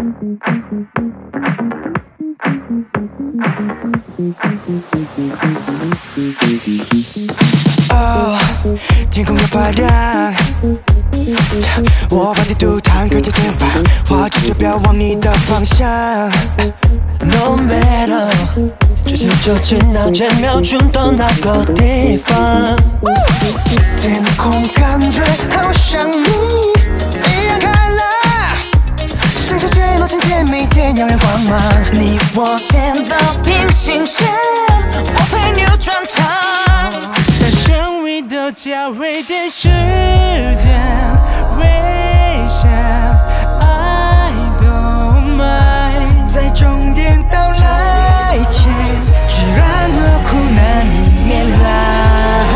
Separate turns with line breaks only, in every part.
哦，天空要发亮，我把地图摊开在前方，画出指标往你的方向。No matter， 就是就知那10秒钟到哪个地方。天空感觉好像你一样开朗，像是坠落今天每天耀眼光芒。你我间的平行线，我陪你转场。在神秘的交汇点时间，微笑 I don't mind， 在终点到来前，居然和苦难里面来。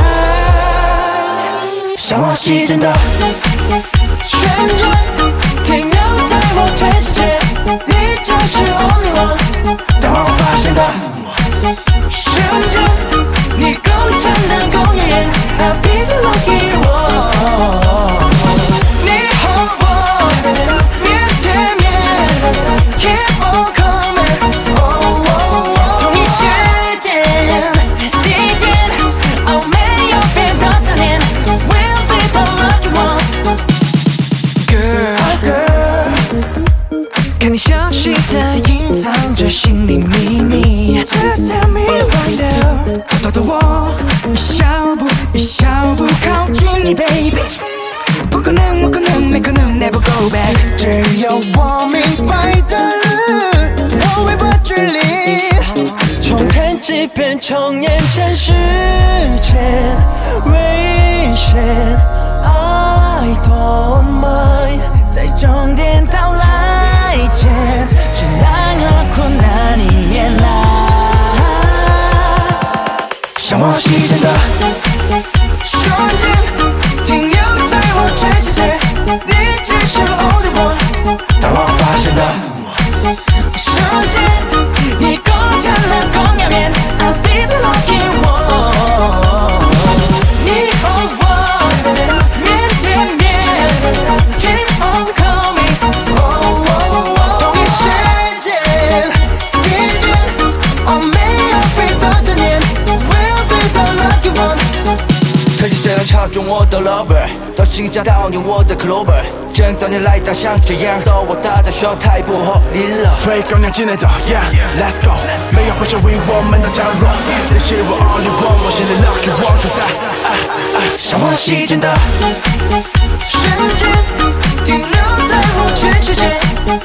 向往是真的旋转，停留在我全世界，你就是 only one。当我发现的瞬间，你构成了公园 ，I'll be the lucky one。你和我面对面 ，keep on coming。同一时间、地点，哦，没有别的杂念 ，We'll be the lucky ones。Girl， 看你详细的隐藏着心里秘密 ，Just tell me right now。偷偷的我，一小步靠近你 ，baby。不可能，不可能，没可能 ，never go back。只有我明白的人，我微波距离，从天际变重演成时间，危险 ，I don't mind。在终点到来前，全然和困难里面来。向往是真的瞬间，停留在我全世界，你只是 only one。当我发现的瞬间，你构成了公羊面 ，I'll be the lucky one。你和我面对面 ，keep on coming。同一时间、地点，哦，没有别的杂念 ，We'll be the lucky ones。特地这样插中我的 lover， 到新疆悼念我的 clover。正当你来到像这样，逗我大大笑太不合理了。
会高粱进来的 ，Yeah，Let's go， 没有不想为我们的降落。那些我 only one， 我现在 lucky one，cause I。
向往是真的瞬间，停留在我全世界，